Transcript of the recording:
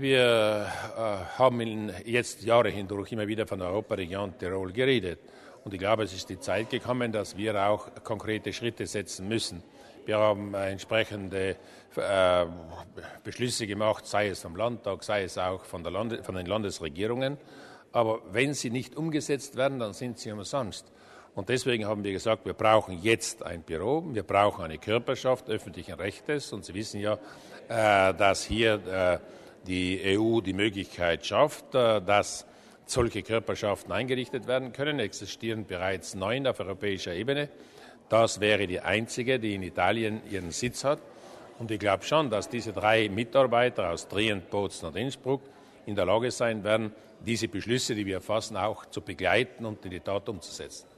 Wir haben jetzt Jahre hindurch immer wieder von der Europaregion Tirol geredet. Und ich glaube, es ist die Zeit gekommen, dass wir auch konkrete Schritte setzen müssen. Wir haben entsprechende Beschlüsse gemacht, sei es vom Landtag, sei es auch von den Landesregierungen. Aber wenn sie nicht umgesetzt werden, dann sind sie umsonst. Und deswegen haben wir gesagt, wir brauchen jetzt ein Büro, wir brauchen eine Körperschaft öffentlichen Rechtes. Und Sie wissen ja, dass hier die EU die Möglichkeit schafft, dass solche Körperschaften eingerichtet werden können. Existieren bereits 9 auf europäischer Ebene. Das wäre die einzige, die in Italien ihren Sitz hat. Und ich glaube schon, dass diese 3 Mitarbeiter aus Trient, Bozen und Innsbruck in der Lage sein werden, diese Beschlüsse, die wir fassen, auch zu begleiten und in die Tat umzusetzen.